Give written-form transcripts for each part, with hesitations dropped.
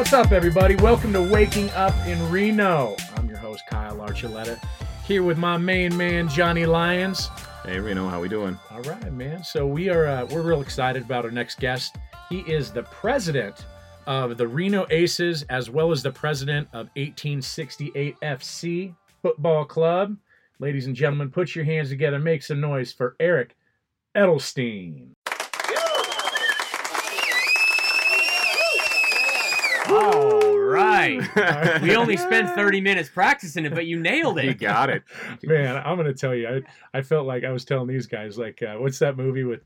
What's up, everybody? Welcome to Waking Up in Reno. I'm your host, Kyle Archuleta, here with my main man, Johnny Lyons. Hey, Reno, how we doing? All right, man. So we're real excited about our next guest. He is the president of the Reno Aces, as well as the president of 1868 FC Football Club. Ladies and gentlemen, put your hands together, make some noise for Eric Edelstein. All right. We only spent 30 minutes practicing it, but you nailed it. You got it. Man, I'm going to tell you, I felt like I was telling these guys, like, what's that movie with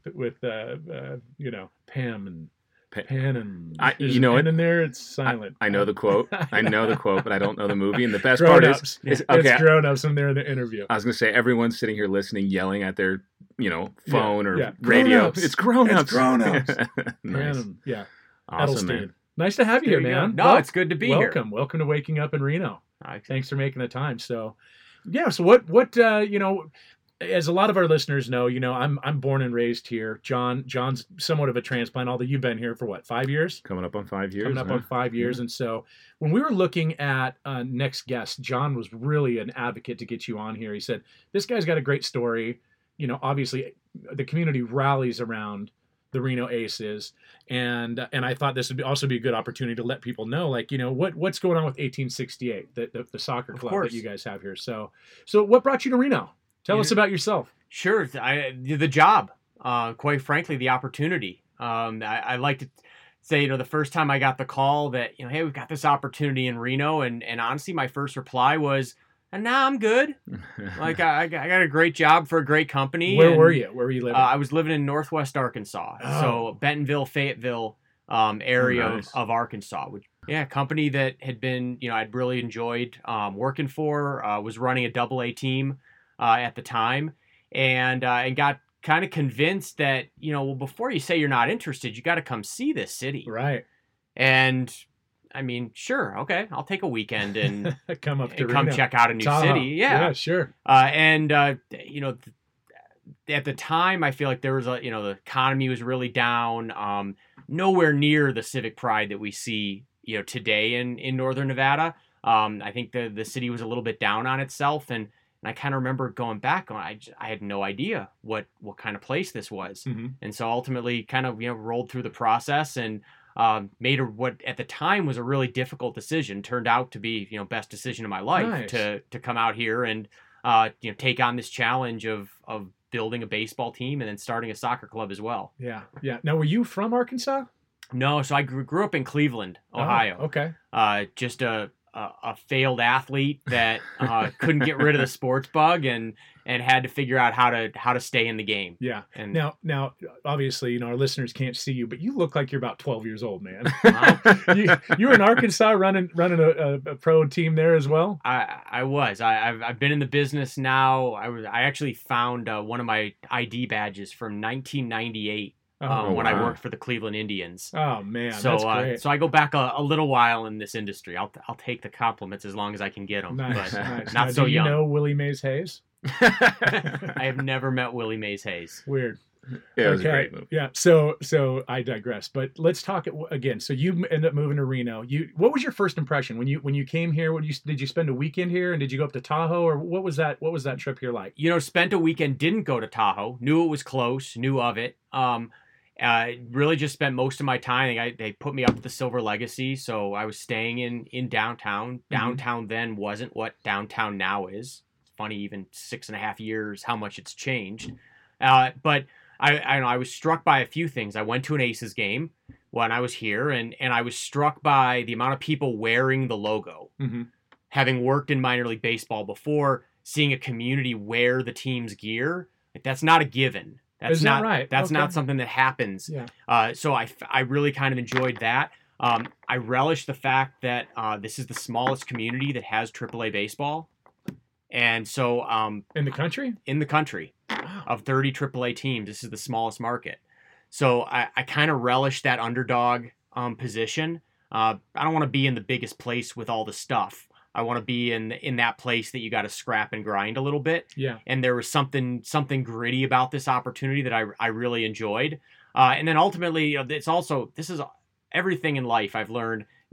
Pam and Pan and N in there? It's silent. I know the quote. But I don't know the movie. And the best Grown-ups. part is okay. It's grown-ups when they're in the interview. I was going to say, everyone's sitting here listening, yelling at their, phone or radio. Grown-ups. It's grown-ups. It's grown-ups. Nice. Yeah. Awesome, Edelstein. man. Nice to have you here, man. No, it's good to be here. Welcome to Waking Up in Reno. Right. Thanks for making the time. So, yeah. So what as a lot of our listeners know, I'm born and raised here. John's somewhat of a transplant, although you've been here for what, 5 years? Coming up on 5 years. Coming up on 5 years. And so when we were looking at next guest, John was really an advocate to get you on here. He said, this guy's got a great story. Obviously the community rallies around the Reno Aces, and I thought this would also be a good opportunity to let people know, like, what's going on with 1868, the soccer club that you guys have here. So what brought you to Reno? Tell us about yourself. Sure, the job. Quite frankly, the opportunity. I like to say, the first time I got the call that, hey, we've got this opportunity in Reno, and honestly, my first reply was, nah, I'm good. Like, I got a great job for a great company. Where were you? Where were you living? I was living in Northwest Arkansas. Oh. So Bentonville, Fayetteville area nice. of Arkansas. A company that had been, I'd really enjoyed working for, was running a AA team at the time, and got kind of convinced that, before you say you're not interested, you got to come see this city. Right. And I mean, sure, okay, I'll take a weekend and come check out a new city. Yeah, sure. At the time, I feel like there was the economy was really down, nowhere near the civic pride that we see, today in Northern Nevada. I think the city was a little bit down on itself, and I kind of remember going back on, I had no idea what kind of place this was. Mm-hmm. And so ultimately kind of, rolled through the process and made what at the time was a really difficult decision. Turned out to be, best decision of my life. Nice. to come out here and, take on this challenge of building a baseball team and then starting a soccer club as well. Yeah. Yeah. Now, were you from Arkansas? No. So I grew up in Cleveland, Ohio. Oh, okay. Just a failed athlete that couldn't get rid of the sports bug and had to figure out how to stay in the game. Yeah. And now, obviously, our listeners can't see you, but you look like you're about 12 years old, man. You were in Arkansas running a pro team there as well. I was. I've been in the business now. I actually found one of my ID badges from 1998. When I worked for the Cleveland Indians. Oh man, so that's great. So I go back a little while in this industry. I'll take the compliments as long as I can get them. Nice, but nice. Not now, so do you young. know Willie Mays Hayes? I have never met Willie Mays Hayes. Weird. Yeah, it was a great movie. Yeah. So I digress, but let's talk again. So you ended up moving to Reno. What was your first impression when you came here? Did you spend a weekend here, and did you go up to Tahoe, or what was that trip here like? Spent a weekend. Didn't go to Tahoe. Knew it was close. Knew of it. Really just spent most of my time. They put me up at the Silver Legacy, so I was staying in downtown. Downtown then wasn't what downtown now is. It's funny, even 6.5 years, how much it's changed. But I was struck by a few things. I went to an Aces game when I was here, and I was struck by the amount of people wearing the logo. Mm-hmm. Having worked in minor league baseball before, seeing a community wear the team's gear, that's not a given. That's Is not that right? That's Okay. not something that happens. Yeah. So I really kind of enjoyed that. I relish the fact that this is the smallest community that has AAA baseball, and so In the country? in the country, Wow. of 30 AAA teams, this is the smallest market. So I kind of relish that underdog position. I don't want to be in the biggest place with all the stuff. I want to be in that place that you got to scrap and grind a little bit. Yeah. And there was something gritty about this opportunity that I really enjoyed. And then ultimately, this is everything in life I've learned.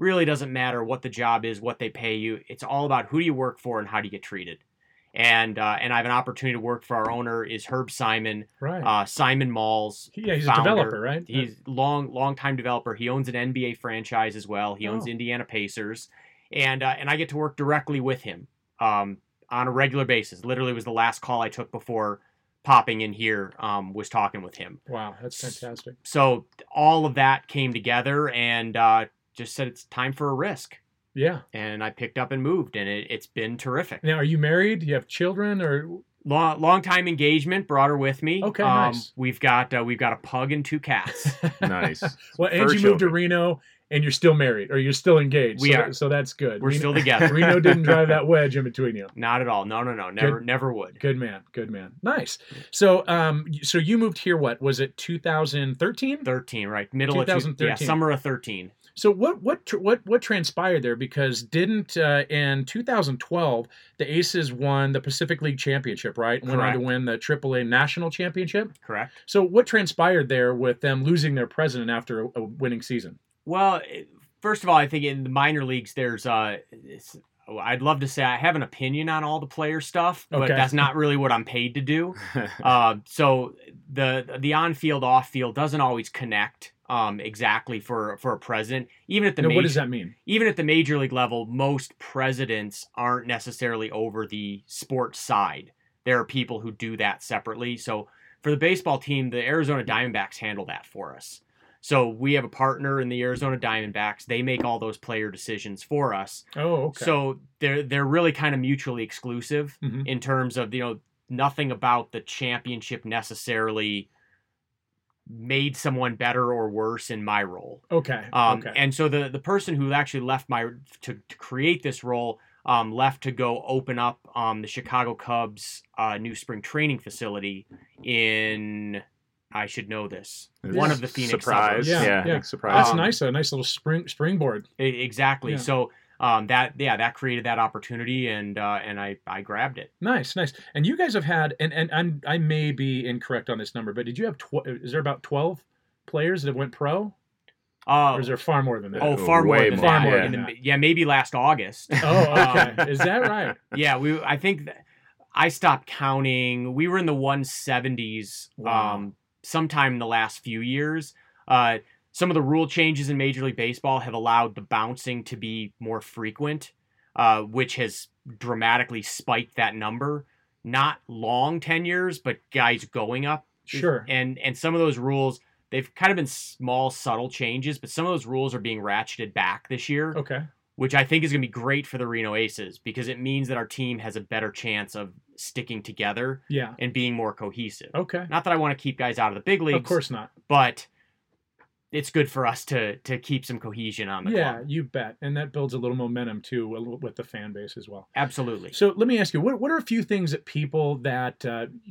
really doesn't matter what the job is, what they pay you. It's all about who do you work for and how do you get treated. And I have an opportunity to work for our owner is Herb Simon, right? Simon Malls. He's founder. a developer, right? He's long time developer. He owns an NBA franchise as well. He owns Indiana Pacers, and I get to work directly with him on a regular basis. Literally, was the last call I took before popping in here. Was talking with him. Wow, that's fantastic. So all of that came together, and just said it's time for a risk. Yeah. And I picked up and moved, and it's been terrific. Now, are you married? Do you have children, or long time engagement? Brought her with me. Okay, nice. We've got a pug and 2 cats. Nice. Well, and you moved to Reno, and you're still married, or you're still engaged. We are. So that's good. We're still together. Reno didn't drive that wedge in between you. Not at all. No. Never would. Good man. Nice. So, so you moved here. What was it? 2013. 13, right? Middle 2013. Summer of 13. So what transpired there? Because didn't in 2012 the Aces won the Pacific League Championship, right? Went on to win the AAA National Championship. Correct. So what transpired there with them losing their president after a winning season? Well, first of all, I think in the minor leagues there's I'd love to say I have an opinion on all the player stuff, but that's not really what I'm paid to do. So the on-field, off-field doesn't always connect. Exactly for a president, even at the what does that mean? Even at the major league level, most presidents aren't necessarily over the sports side. There are people who do that separately. So for the baseball team, the Arizona Diamondbacks handle that for us. So we have a partner in the Arizona Diamondbacks. They make all those player decisions for us. Oh, okay. So they're really kind of mutually exclusive in terms of nothing about the championship necessarily made someone better or worse in my role. Okay. And so the person who actually left to create this role left to go open up the Chicago Cubs new spring training facility in, I should know this, one of the Phoenix suburbs. Yeah. Surprise. That's nice. A nice little springboard. Exactly. Yeah. So that created that opportunity, and I grabbed it. Nice. And you guys have had, and I may be incorrect on this number, but did you have is there about 12 players that went pro? Or is there far more than that? Oh, far more than that. Yeah, maybe last August. Oh, okay. Is that right? Yeah, I think I stopped counting. We were in the 170s. Wow. Sometime in the last few years. Some of the rule changes in Major League Baseball have allowed the bouncing to be more frequent, which has dramatically spiked that number. Not long tenures, but guys going up. Sure. And some of those rules, they've kind of been small, subtle changes, but some of those rules are being ratcheted back this year. Okay. Which I think is going to be great for the Reno Aces because it means that our team has a better chance of sticking together and being more cohesive. Okay. Not that I want to keep guys out of the big leagues. Of course not. But it's good for us to keep some cohesion on the club. Yeah, you bet. And that builds a little momentum, too, with the fan base as well. Absolutely. So let me ask you, what are a few things that people that,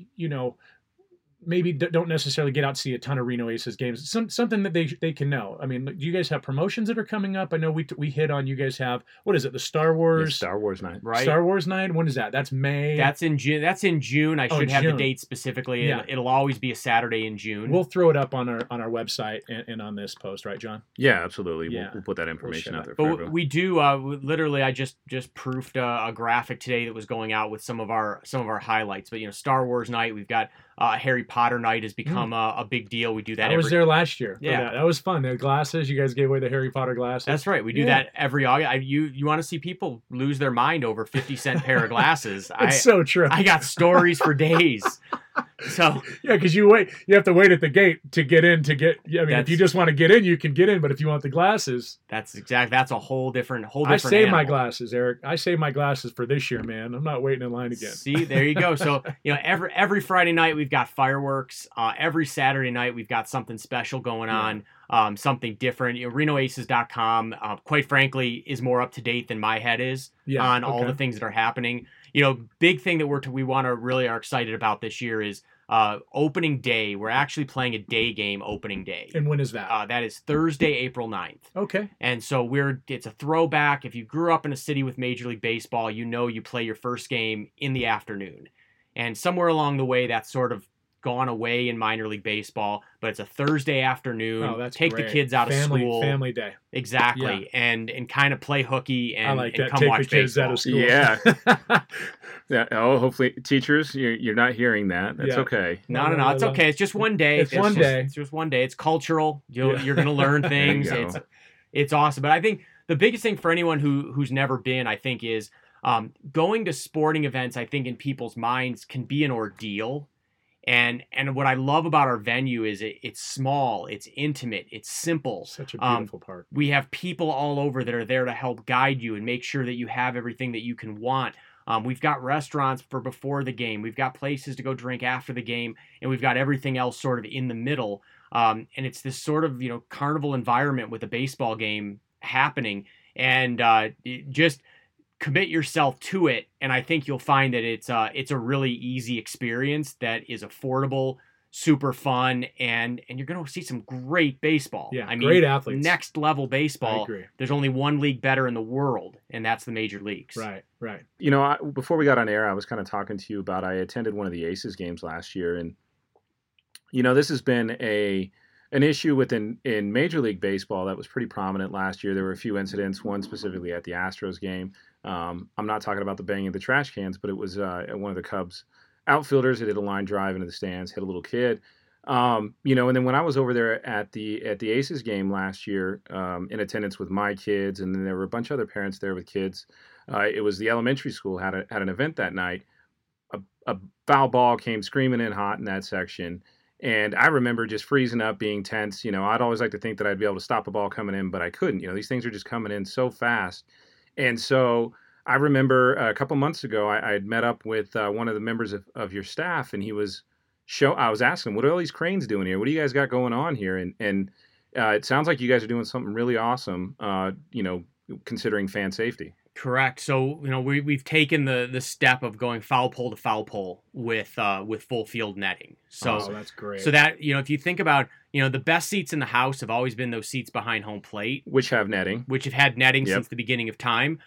maybe don't necessarily get out to see a ton of Reno Aces games, something that they can know? I mean, do you guys have promotions that are coming up? I know we hit on, you guys have, what is it, the Star Wars? Star Wars night. Right. Star Wars night? When is that? That's May? That's in June. I should have June. the date specifically. Yeah. It'll always be a Saturday in June. We'll throw it up on our website and on this post, right, John? Yeah, absolutely. Yeah. We'll put that information out there but for everyone. we do literally, I just proofed a graphic today that was going out with some of our highlights. But Star Wars night, we've got Harry Potter night has become a big deal. We do that. I was there last year. Yeah, that was fun. The glasses, you guys gave away the Harry Potter glasses. That's right. We do that every August. You want to see people lose their mind over 50-cent pair of glasses? It's so true. I got stories for days. So yeah, because you have to wait at the gate to get in. If you just want to get in, you can get in. But if you want the glasses, that's a whole different. I saved my glasses, Eric. I saved my glasses for this year, man. I'm not waiting in line again. See, there you go. So every Friday night we've got fireworks. Every Saturday night we've got something special going on. Something different. RenoAces.com, quite frankly, is more up to date than my head is on all the things that are happening. Big thing that we want to really are excited about this year is opening day. We're actually playing a day game opening day. And when is that? That is Thursday, April 9th. Okay. And so it's a throwback. If you grew up in a city with Major League Baseball, you play your first game in the afternoon. And somewhere along the way, that sort of gone away in minor league baseball, but it's a Thursday afternoon. Oh, that's take great. the kids out of school. Family day. Exactly. And kind of play hooky and, I like that. come Take watch the kids baseball. out of school. Yeah. Yeah. Oh, hopefully, teachers, you're not hearing that. That's Yeah. okay. No. It's okay. It's just one day. It's one day. It's just one day. It's cultural. You're going to learn things. There you go. It's awesome. But I think the biggest thing for anyone who's never been, I think, is going to sporting events, I think, in people's minds can be an ordeal. And what I love about our venue is it's small, it's intimate, it's simple. Such a beautiful park. We have people all over that are there to help guide you and make sure that you have everything that you can want. We've got restaurants for before the game. We've got places to go drink after the game, and we've got everything else sort of in the middle. And it's this sort of, carnival environment with a baseball game happening, and just commit yourself to it. And I think you'll find that it's a really easy experience that is affordable, super fun, and you're going to see some great baseball. Yeah, I mean, great athletes. Next level baseball. I agree. There's only one league better in the world, and that's the major leagues. Right. Before we got on air, I was kind of talking to you about I attended one of the Aces games last year, and this has been an issue in Major League Baseball that was pretty prominent last year. There were a few incidents, one specifically at the Astros game. I'm not talking about the banging of the trash cans, but it was one of the Cubs outfielders that hit a line drive into the stands, hit a little kid. And then when I was over there at the Aces game last year, in attendance with my kids, and then there were a bunch of other parents there with kids. It was the elementary school had an event that night. A foul ball came screaming in hot in that section. And I remember just freezing up, being tense. I'd always like to think that I'd be able to stop a ball coming in, but I couldn't. These things are just coming in so fast. And so I remember a couple months ago, I had met up with one of the members of your staff, and I was asking, what are all these cranes doing here? What do you guys got going on here? And it sounds like you guys are doing something really awesome, considering fan safety. Correct. So, we've taken the step of going foul pole to foul pole with full field netting. So that's great. So that, if you think about, the best seats in the house have always been those seats behind home plate, which have netting, which have had netting Yep. since the beginning of time.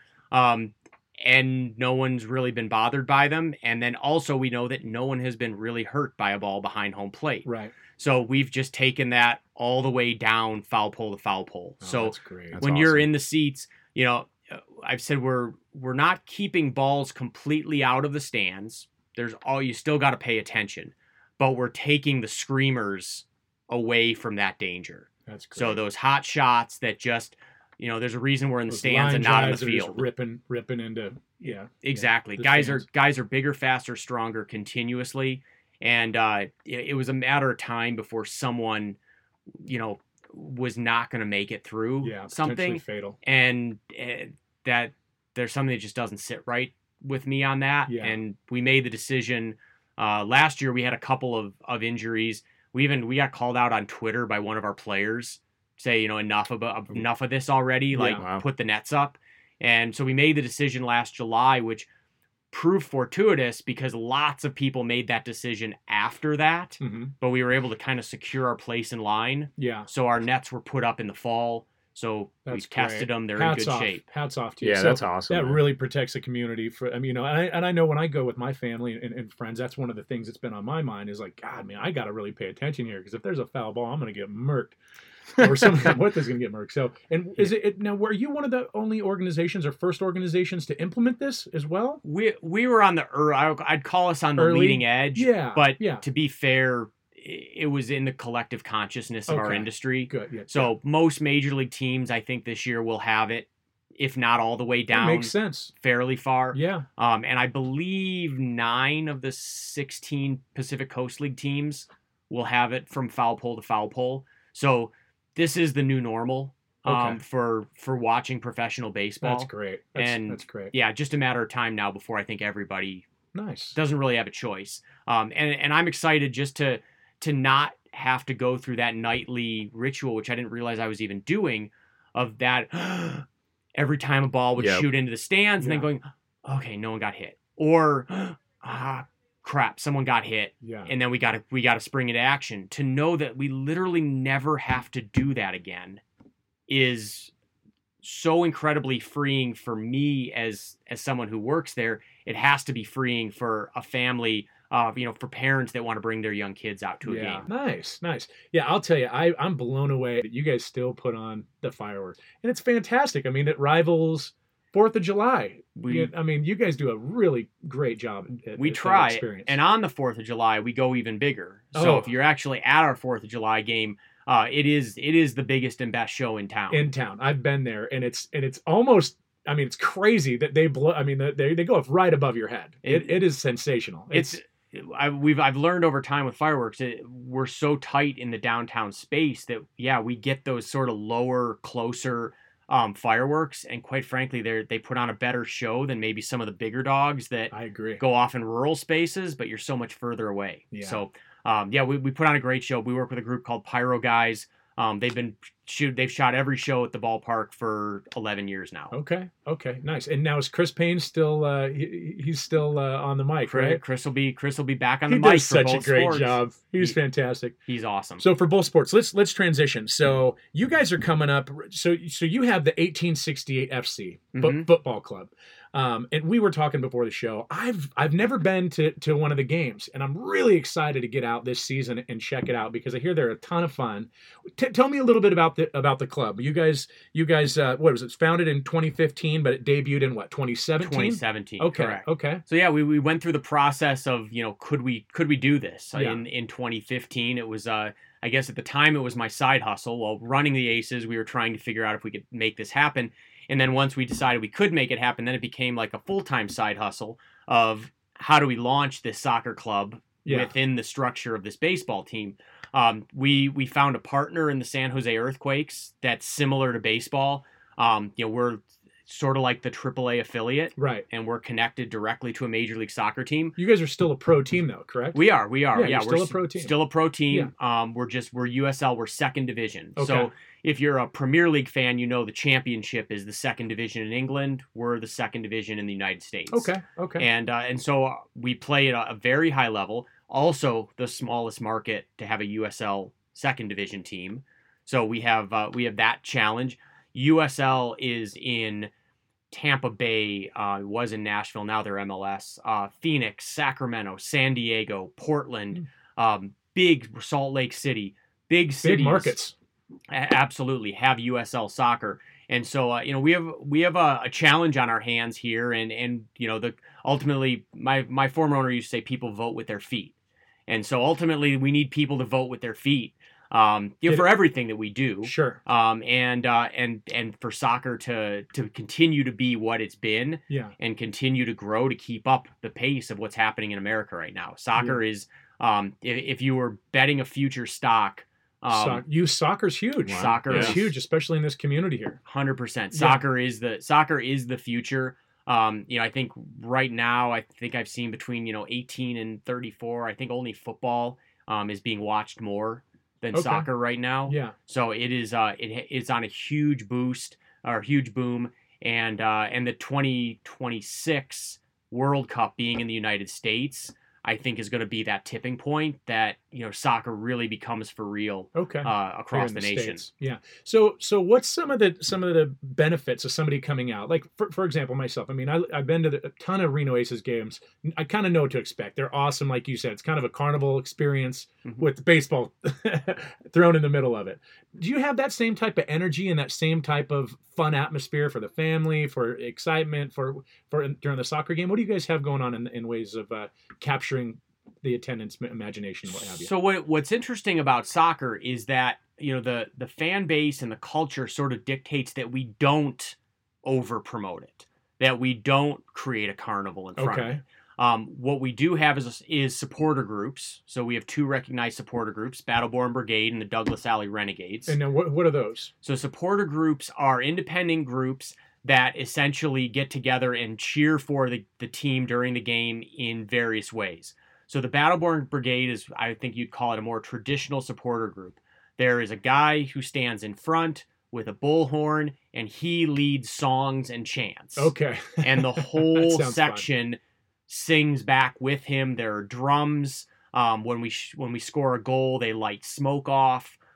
And no one's really been bothered by them. And then also we know that no one has been really hurt by a ball behind home plate. Right. So we've just taken that all the way down foul pole to foul pole. So that's great. That's when you're awesome. in the seats, I've said we're not keeping balls completely out of the stands. You still got to pay attention, but we're taking the screamers away from that danger. That's great. So those hot shots that just, there's a reason we're in the Those stands line and not in the drives that are just field. ripping into Exactly. the Guys stands. are bigger, faster, stronger continuously, and it was a matter of time before someone, was not going to make it through something potentially fatal. and that there's something that just doesn't sit right with me on that. Yeah. And we made the decision last year. We had a couple of injuries. We got called out on Twitter by one of our players, say, enough of this already, like Wow. put the nets up. And so we made the decision last July, which proved fortuitous because lots of people made that decision after that, Mm-hmm. but we were able to kind of secure our place in line. Yeah. So our nets were put up in the fall. So That's we've tested great. them. They're Hats in good off. shape. Hats off to you. Yeah, So that's awesome. That man. really protects the community. And I know when I go with my family and friends, that's one of the things that's been on my mind is like, God, man, I got to really pay attention here because if there's a foul ball, I'm going to get murked. Or something. What is going to get murked? So, and is it now? Were you one of the only organizations or first organizations to implement this as well? We were on the I'd call us on the Early? leading edge. Yeah. But yeah. to be fair, it was in the collective consciousness of our Okay. industry. Good. Yeah. So most major league teams, I think this year will have it, if not all the way That down, makes sense. fairly far. Yeah. And I believe 9 of the 16 Pacific Coast League teams will have it from foul pole to foul pole. So this is the new normal Okay. for watching professional baseball. That's great. That's great. Yeah, just a matter of time now before I think everybody Nice. doesn't really have a choice. And I'm excited just to not have to go through that nightly ritual, which I didn't realize I was even doing, of that every time a ball would Yep. shoot into the stands and then going, okay, no one got hit. Or crap, someone got hit. Yeah. And then we gotta spring into action. To know that we literally never have to do that again is so incredibly freeing for me as someone who works there. It has to be freeing for a family for parents that want to bring their young kids out to a game. Nice. Yeah, I'll tell you, I'm blown away that you guys still put on the fireworks, and it's fantastic. I mean, it rivals 4th of July. You guys do a really great job. We try, and on the 4th of July, we go even bigger. So if you're actually at our 4th of July game, it is the biggest and best show in town. I've been there, and it's almost. I mean, it's crazy that they blow. I mean, they go up right above your head. It is sensational. I've learned over time with fireworks, we're so tight in the downtown space that we get those sort of lower, closer fireworks, and quite frankly, they put on a better show than maybe some of the bigger dogs that I agree go off in rural spaces, but you're so much further away. Yeah. So we put on a great show. We work with a group called Pyro Guys. They've shot every show at the ballpark for 11 years now. Okay, nice. And now is Chris Payne still? He's still on the mic, right? Chris will be back on the mic. He does such a great job. He's fantastic. He's awesome. So for both sports, let's transition. So you guys are coming up. So you have the 1868 FC football club. And we were talking before the show. I've never been to one of the games, and I'm really excited to get out this season and check it out because I hear they're a ton of fun. Tell me a little bit about the club. You guys, what was it? Founded in 2015, but it debuted in what, 2017? 2017. Okay. Correct. Okay. So we went through the process of could we do this in 2015? It was I guess at the time it was my side hustle. While running the Aces, we were trying to figure out if we could make this happen. And then once we decided we could make it happen, then it became like a full-time side hustle of how do we launch this soccer club within the structure of this baseball team. We found a partner in the San Jose Earthquakes that's similar to baseball. We're sort of like the AAA affiliate, right? And we're connected directly to a Major League Soccer team. You guys are still a pro team, though, correct? We are. Yeah, we're still a pro team. Still a pro team. Yeah. We're USL. We're second division. Okay. So if you're a Premier League fan, the championship is the second division in England. We're the second division in the United States. Okay. And so we play at a very high level. Also, the smallest market to have a USL second division team. So we have that challenge. USL is in Tampa Bay, was in Nashville, now they're MLS, Phoenix, Sacramento, San Diego, Portland, big Salt Lake City, big cities. Big markets. Absolutely have USL soccer. And so, we have a challenge on our hands here. And ultimately, my former owner used to say people vote with their feet. And so ultimately we need people to vote with their feet. For everything that we do, sure, and for soccer to continue to be what it's been, and continue to grow to keep up the pace of what's happening in America right now. Soccer is, if you were betting a future stock, soccer's huge. Wow. Soccer is huge, especially in this community here. 100%. Soccer is the future. I think right now, I've seen between 18 and 34. I think only football is being watched more than soccer right now. Yeah. So it is it's on a huge boost or huge boom, and the 2026 World Cup being in the United States, I think is going to be that tipping point that soccer really becomes for real across the nation. States. Yeah. So what's some of the benefits of somebody coming out? Like for example, myself. I mean, I've been to a ton of Reno Aces games. I kind of know what to expect. They're awesome, like you said. It's kind of a carnival experience with baseball thrown in the middle of it. Do you have that same type of energy and that same type of fun atmosphere for the family, for excitement, for during the soccer game? What do you guys have going on in ways of capturing the attendance, imagination, what have you? So what's interesting about soccer is that the fan base and the culture sort of dictates that we don't over promote it, that we don't create a carnival in front of it. What we do have is supporter groups. So we have two recognized supporter groups, Battleborn Brigade and the Douglas Alley Renegades. And then what are those? So supporter groups are independent groups that essentially get together and cheer for the team during the game in various ways. So the Battleborn Brigade is, I think you'd call it, a more traditional supporter group. There is a guy who stands in front with a bullhorn, and he leads songs and chants. Okay. And the whole section sings back with him. There are drums. When we score a goal, they light smoke off.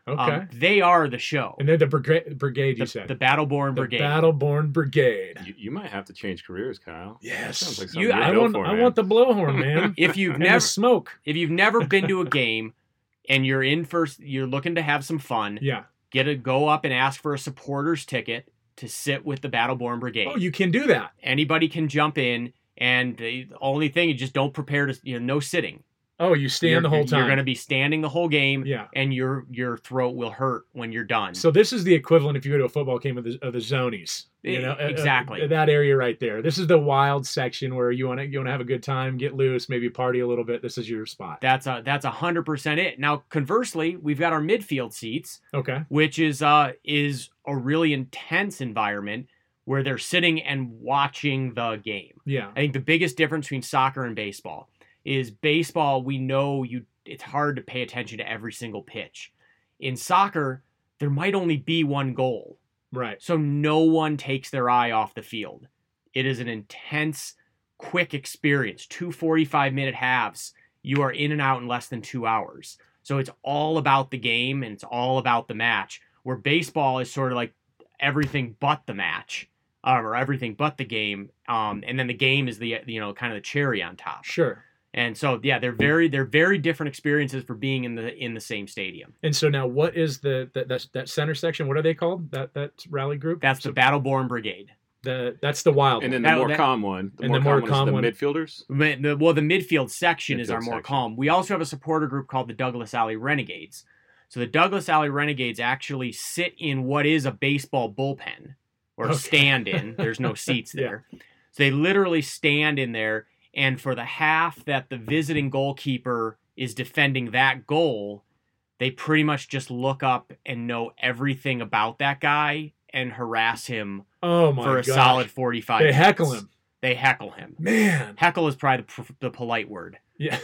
Okay. They are the show. And then the brigade you said. The Battleborn The Brigade. Battleborn Brigade. You might have to change careers, Kyle. Yes. Sounds like something You- you'd I go want for, I man. want the blowhorn, man. If you've And the never smoke. been to a game and you're looking to have some fun, Yeah. go up and ask for a supporter's ticket to sit with the Battleborn Brigade. Oh, you can do that. Anybody can jump in, and the only thing is just don't prepare to no sitting. Oh, you stand the whole time. You're going to be standing the whole game, Yeah. and your throat will hurt when you're done. So this is the equivalent if you go to a football game of the Zonies. You know, Exactly. that area right there. This is the wild section where you want to have a good time, get loose, maybe party a little bit. This is your spot. That's 100% it. Now, conversely, we've got our midfield seats, Okay. which is a really intense environment where they're sitting and watching the game. Yeah. I think the biggest difference between soccer and baseball is baseball, we know it's hard to pay attention to every single pitch. In soccer, there might only be one goal. Right. So no one takes their eye off the field. It is an intense, quick experience. 2 45-minute halves. You are in and out in less than 2 hours. So it's all about the game and it's all about the match. Where baseball is sort of like everything but the match, or everything but the game. And then the game is the kind of the cherry on top. Sure. And so yeah, they're very different experiences for being in the same stadium. And so now, what is that center section? What are they called? That rally group? That's the Battleborn Brigade. That's the wild. And one. then the more calm one. The more calm one is the midfielders. The midfield section is our more section. calm. We also have a supporter group called the Douglas Alley Renegades. So the Douglas Alley Renegades actually sit in what is a baseball bullpen or stand in. There's no seats there. So they literally stand in there. And for the half that the visiting goalkeeper is defending that goal, they pretty much just look up and know everything about that guy and harass him for a solid 45 minutes. They heckle him. They heckle him. Man. Heckle is probably the polite word. Yeah.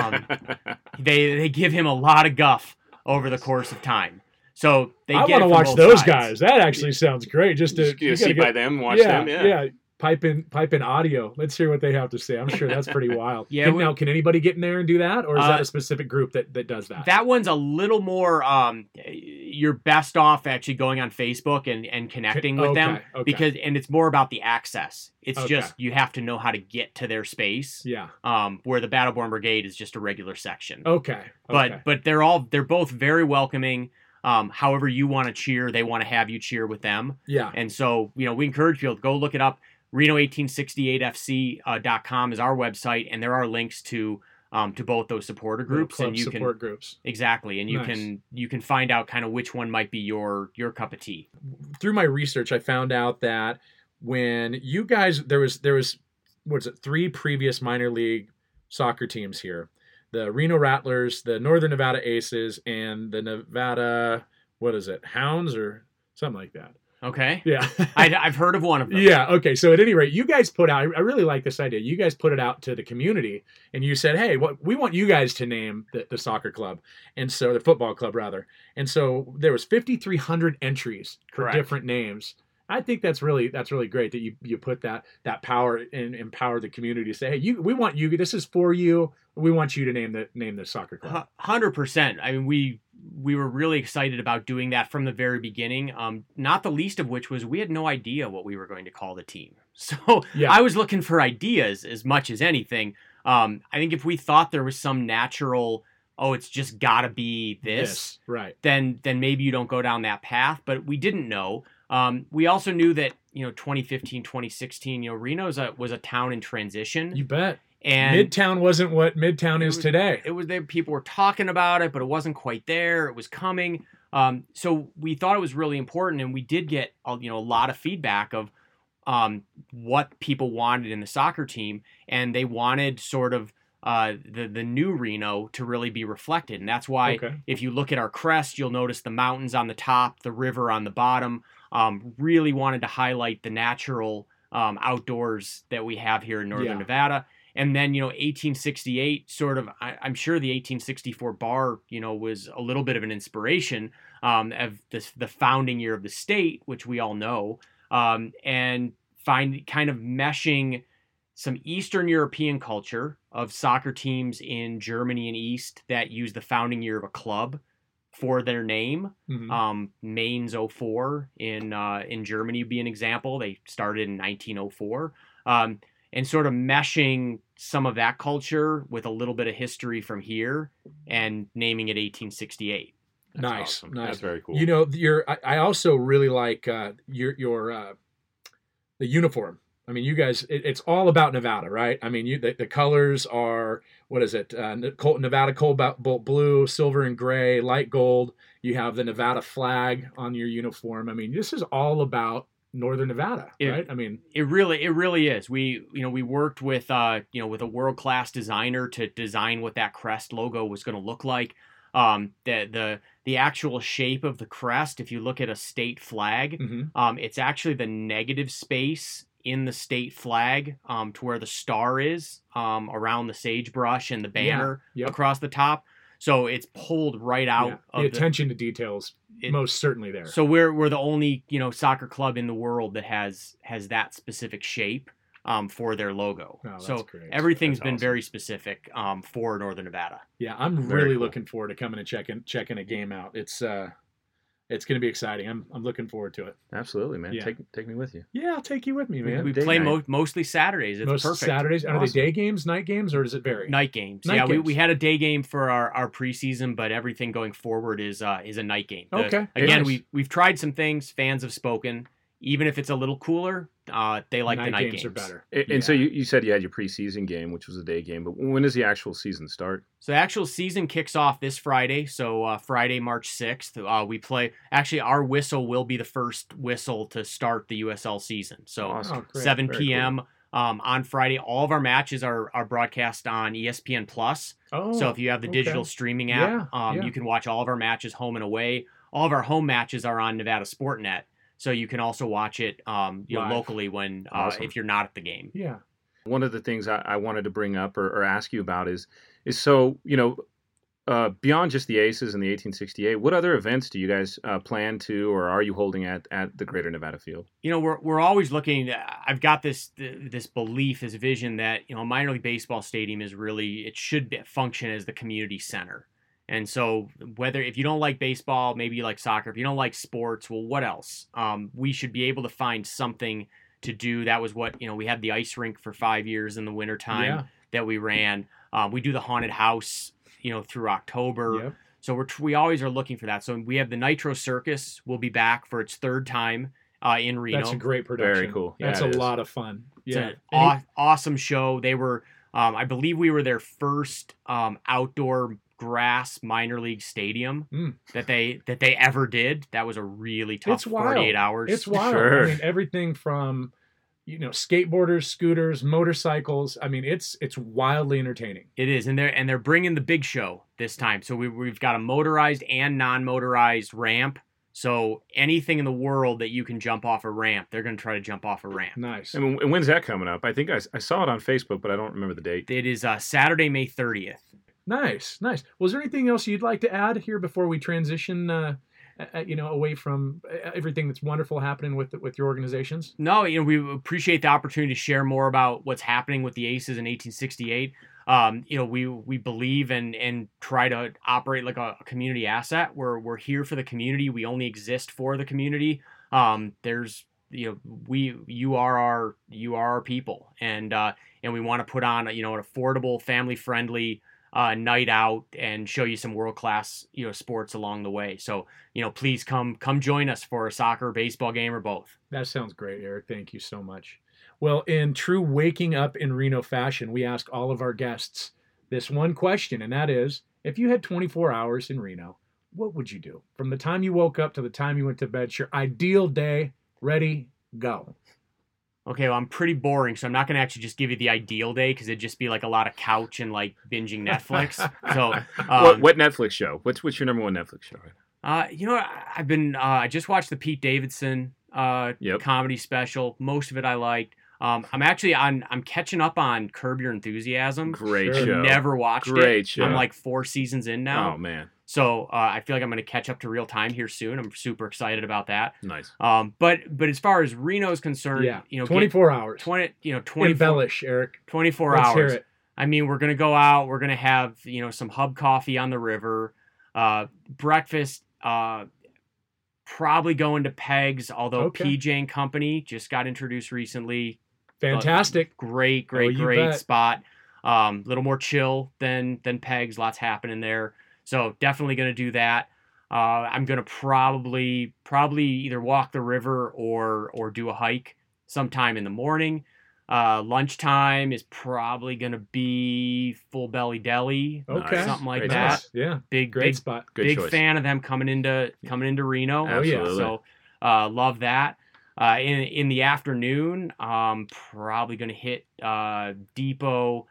They give him a lot of guff over the course of time. So I want to watch those guys. That actually sounds great. Just to get a seat by them, watch them. Yeah. Pipe in audio. Let's hear what they have to say. I'm sure that's pretty wild. Yeah. Can anybody get in there and do that, or is that a specific group that does that? That one's a little more. You're best off actually going on Facebook and connecting with them because it's more about the access. It's just you have to know how to get to their space. Yeah. Where the Battleborn Brigade is just a regular section. Okay. But they're both very welcoming. However you want to cheer, they want to have you cheer with them. Yeah. And so we encourage people to go look it up. Reno1868fc.com is our website, and there are links to both those supporter groups, and you support groups. Exactly, and you can find out kind of which one might be your cup of tea. Through my research, I found out that when you guys there was 3 previous minor league soccer teams here, the Reno Rattlers, the Northern Nevada Aces, and the Nevada Hounds or something like that. Okay. Yeah. I've heard of one of them. Yeah. Okay. So at any rate, you guys put out, I really like this idea. You guys put it out to the community and you said, hey, we want you guys to name the soccer club. And so the football club rather. And so there was 5,300 entries for different names. I think that's really great that you put that power and empower the community to say, hey, we want you, this is for you. We want you to name the soccer club. 100%. I mean, we were really excited about doing that from the very beginning. Not the least of which was we had no idea what we were going to call the team. So I was looking for ideas as much as anything. I think if we thought there was some natural, it's just gotta be this, right? Then maybe you don't go down that path. But we didn't know. We also knew that 2015, 2016, Reno was a town in transition. You bet. And Midtown wasn't what Midtown is today. It was there. People were talking about it, but it wasn't quite there. It was coming. So we thought it was really important, and we did get a lot of feedback of what people wanted in the soccer team, and they wanted sort of the new Reno to really be reflected. And that's why if you look at our crest, you'll notice the mountains on the top, the river on the bottom. Really wanted to highlight the natural outdoors that we have here in Northern Nevada. And then, 1868 sort of, I'm sure the 1864 bar, was a little bit of an inspiration of the founding year of the state, which we all know, and find kind of meshing some Eastern European culture of soccer teams in Germany and East that use the founding year of a club for their name. Mhm. Mainz 04 in Germany would be an example. They started in 1904. And sort of meshing some of that culture with a little bit of history from here and naming it 1868. That's Nice, awesome. nice. That's very cool. You know, I also really like your the uniform. I mean, you guys, it's all about Nevada, right? I mean, the colors are, what is it? Nevada Cobalt Blue, silver and gray, light gold. You have the Nevada flag on your uniform. I mean, this is all about Northern Nevada, right? I mean, it really is. We worked with with a world-class designer to design what that crest logo was going to look like. The actual shape of the crest, if you look at a state flag, it's actually the negative space in the state flag to where the star is around the sagebrush and the banner across the top. So it's pulled right out of the attention to details. Most certainly there. So we're the only soccer club in the world that has that specific shape for their logo. Oh, that's so great. Everything's That's been awesome. very specific for Northern Nevada. Yeah, I'm Very really cool. looking forward to coming and checking a game out. It's going to be exciting. I'm looking forward to it. Absolutely, man. Yeah. Take me with you. Yeah, I'll take you with me, man. We Day play night. mostly Saturdays. It's Most perfect. Saturdays. Are they Awesome. day games, night games, or does it vary? Night games. Night yeah, games. We had a day game for our preseason, but everything going forward is a night game. Okay. Again, Nice. we've tried some things. Fans have spoken. Even if it's a little cooler, they like the night games. are better. And so you said you had your preseason game, which was a day game, but when does the actual season start? So the actual season kicks off this Friday. So Friday, March 6th, we play. Actually, our whistle will be the first whistle to start the USL season. So Awesome. Oh, great. 7 Very p.m. On Friday. All of our matches are broadcast on ESPN Plus. Oh, So if you have the digital okay. streaming app, Yeah. you can watch all of our matches home and away. All of our home matches are on Nevada Sportnet. So you can also watch it Live. locally when Awesome. if you're not at the game. Yeah. One of the things I wanted to bring up or ask you about is so, beyond just the Aces and the 1868, what other events do you guys plan to, or are you holding at the Greater Nevada Field? We're always looking. I've got this belief, this vision that a minor league baseball stadium is really, it should function as the community center. And so if you don't like baseball, maybe you like soccer. If you don't like sports, well, what else? We should be able to find something to do. That was what we had the ice rink for 5 years in the wintertime that we ran. We do the haunted house through October. Yep. So we always are looking for that. So we have the Nitro Circus will be back for its third time in Reno. That's a great production. Very cool. Yeah, That's it a is. lot of fun. It's Yeah. an awesome show. They were, I believe we were their first outdoor grass minor league stadium that they ever did. That was a really tough It's wild. 48 hours. It's wild. Sure. I mean, everything from skateboarders, scooters, motorcycles. I mean, it's wildly entertaining. It is, and they're bringing the big show this time. So we've got a motorized and non-motorized ramp. So anything in the world that you can jump off a ramp, they're going to try to jump off a ramp. Nice. And when's that coming up? I think I saw it on Facebook, but I don't remember the date. It is Saturday, May 30th. Nice. Was there anything else you'd like to add here before we transition, away from everything that's wonderful happening with your organizations? No, we appreciate the opportunity to share more about what's happening with the Aces in 1868. We believe and try to operate like a community asset. We're here for the community. We only exist for the community. You are our people, and we want to put on an affordable, family friendly night out and show you some world class sports along the way. So please come join us for a soccer, baseball game, or both. That sounds great, Eric. Thank you so much. Well, in true waking up in Reno fashion, we ask all of our guests this one question, and that is, if you had 24 hours in Reno, what would you do? From the time you woke up to the time you went to bed, your ideal day, ready, go. Okay, well, I'm pretty boring, so I'm not going to actually just give you the ideal day because it'd just be like a lot of couch and like binging Netflix. So, What Netflix show? What's your number one Netflix show? I've been I just watched the Pete Davidson comedy special. Most of it I liked. I'm catching up on Curb Your Enthusiasm. Great Sure. show. Never watched it. Great show. I'm like 4 seasons in now. Oh man, So I feel like I'm going to catch up to real time here soon. I'm super excited about that. nice. But as far as Reno's concerned, 24 hours. 24 Embellish, Eric. 24 Let's hours. hear it. I mean, we're going to go out. We're going to have, some Hub Coffee on the river. Breakfast, probably going to Pegs, although Okay. PJ and Company just got introduced recently. Fantastic. Great you bet. spot. Little more chill than Pegs. Lots happening there. So definitely going to do that. I'm going to probably either walk the river or do a hike sometime in the morning. Lunchtime is probably going to be Full Belly Deli. Okay. Something like Great that. Nice. Yeah. Big Great spot. Good big choice. fan of them coming into Reno. Oh, yeah. Absolutely. So love that. In the afternoon, probably gonna hit Depot,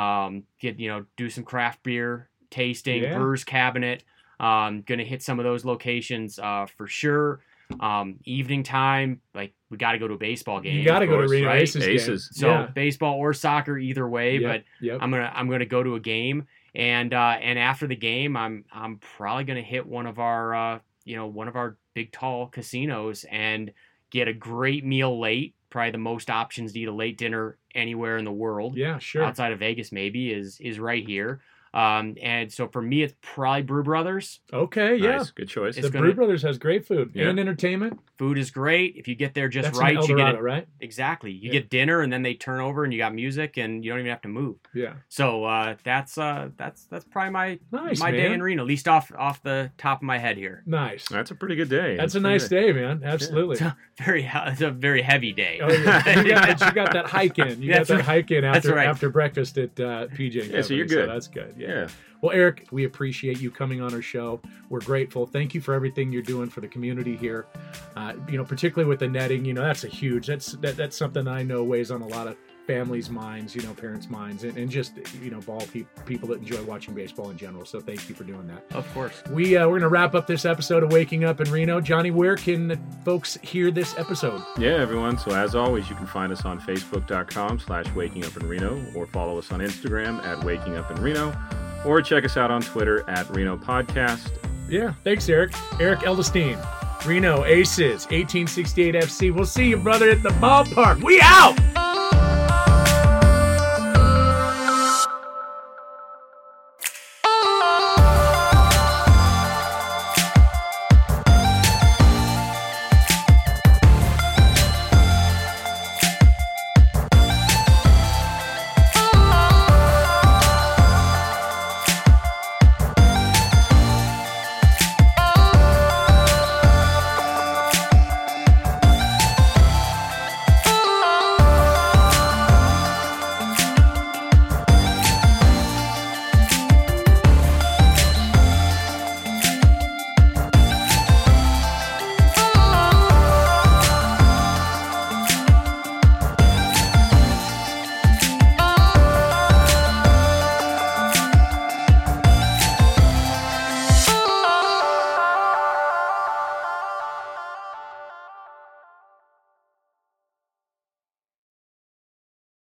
do some craft beer tasting, Yeah. Brewers Cabinet. Gonna hit some of those locations for sure. Evening time, like we got to go to a baseball game. You got to of go to course, Reno right? Aces. game. Aces. So Yeah. baseball or soccer, either way. But Yep. I'm gonna go to a game, and after the game, I'm probably gonna hit one of our big tall casinos and get a great meal late. Probably the most options to eat a late dinner anywhere in the world, Yeah, sure. outside of Vegas maybe, is right here. And so for me, it's probably Brew Brothers. Okay, yeah. Nice. Good choice. It's The gonna- Brew Brothers has great food Yeah. and entertainment. Food is great if you get there just That's right. in El You get Dorado, it right? exactly. You Yeah. get dinner, and then they turn over, and you got music, and you don't even have to move. Yeah. So that's probably my Nice, day man. in Reno, at least off the top of my head here. Nice. That's a pretty good day. That's a pretty nice good. day, man. Absolutely. It's a very heavy day. Oh, yeah. you got that hike in. You got That's that right. hike in That's after right. after breakfast at PJ. Yeah, so you're Company, good. that's good. Yeah. Well, Eric, we appreciate you coming on our show. We're grateful. Thank you for everything you're doing for the community here. Particularly with the netting. That's that's something I know weighs on a lot of families' minds. Parents' minds, and just ball people that enjoy watching baseball in general. So thank you for doing that. Of course. We're going to wrap up this episode of Waking Up in Reno. Johnny, where can folks hear this episode? Yeah, everyone. So as always, you can find us on Facebook.com/WakingUpInReno, or follow us on Instagram at WakingUpInReno, or check us out on Twitter at Reno Podcast. Yeah, thanks, Eric. Eric Edelstein, Reno Aces, 1868 FC. We'll see you, brother, at the ballpark. We out!